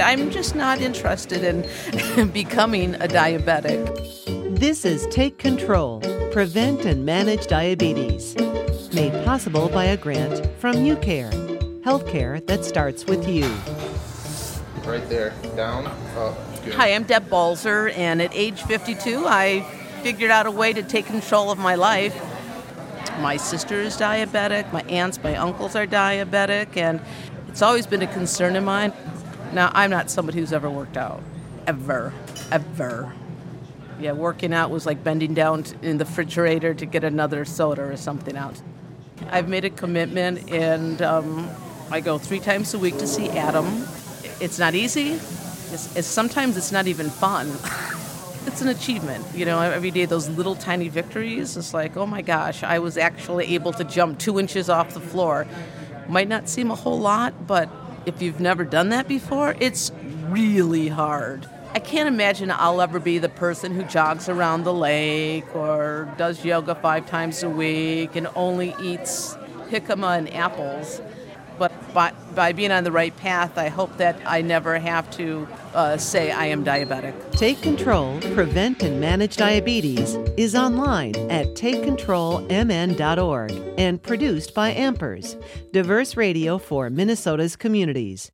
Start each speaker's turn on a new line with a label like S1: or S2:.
S1: I'm just not interested in becoming a diabetic.
S2: This is Take Control, Prevent and Manage Diabetes. Made possible by a grant from UCare, healthcare that starts with you.
S3: Right there, down, up. Good.
S1: Hi, I'm Deb Balzer, and at age 52, I figured out a way to take control of my life. My sister is diabetic, my aunts, my uncles are diabetic, and it's always been a concern of mine. Now, I'm not somebody who's ever worked out. Ever. Yeah, working out was like bending down in the refrigerator to get another soda or something out. I've made a commitment, and I go 3 times a week to see Adam. It's not easy. Sometimes it's not even fun. It's an achievement. You know, every day those little tiny victories, it's like, oh my gosh, I was actually able to jump 2 inches off the floor. Might not seem a whole lot, but if you've never done that before, it's really hard. I can't imagine I'll ever be the person who jogs around the lake or does yoga 5 times a week and only eats jicama and apples. But by being on the right path, I hope that I never have to say I am diabetic.
S2: Take Control, Prevent and Manage Diabetes is online at takecontrolmn.org and produced by Ampers, diverse radio for Minnesota's communities.